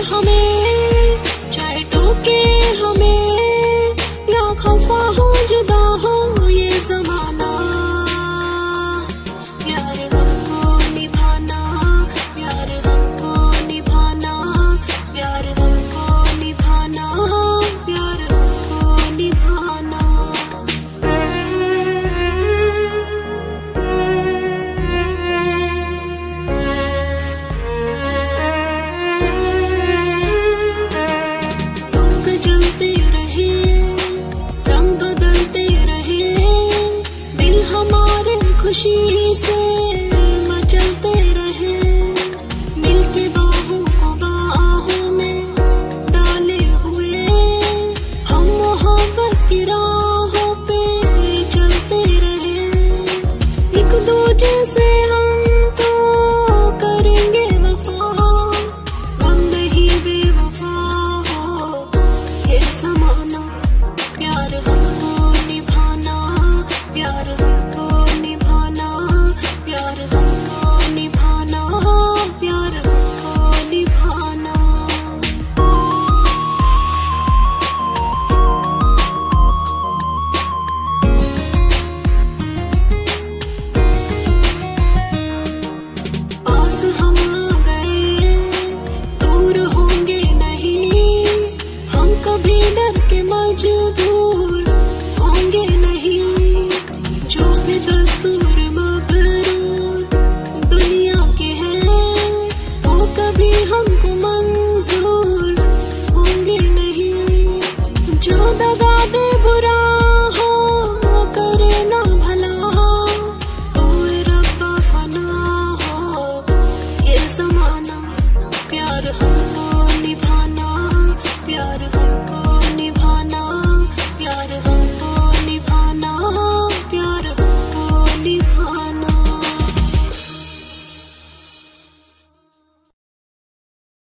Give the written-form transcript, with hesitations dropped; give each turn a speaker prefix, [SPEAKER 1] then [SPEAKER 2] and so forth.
[SPEAKER 1] हमें, चाहे टोके हमें, या खफा हो जुदा हो ये जमाना, प्यार हमको निभाना, प्यार हमको निभाना, प्यार हमको निभाना, प्यार हमको निभाना। जलते रहे, रंग बदलते रहे, दिल हमारे खुशी से मचलते रहे, मिलके बाहों को बाहों में डाले हुए, हम मोहब्बत की राहों पे चलते रहे, एक दूजे से हम तो करेंगे वफा, हम नहीं बेवफा ये ज़माना, प्यार हमको निभाना, प्यार हमको निभाना, प्यार हमको निभाना, प्यार हमको निभाना। पास हम आ गए, दूर होंगे नहीं, हम कभी डर के मजबूर होंगे नहीं, जो भी दस्तूर मगरूर दुनिया के हैं, वो कभी हमको मंजूर होंगे नहीं, जो दगा दे बुरा हो करे ना भला, ओए रब्बा फना हो ये ज़माना, प्यार हमको निभाना, प्यार हमको निभाना, प्यार हम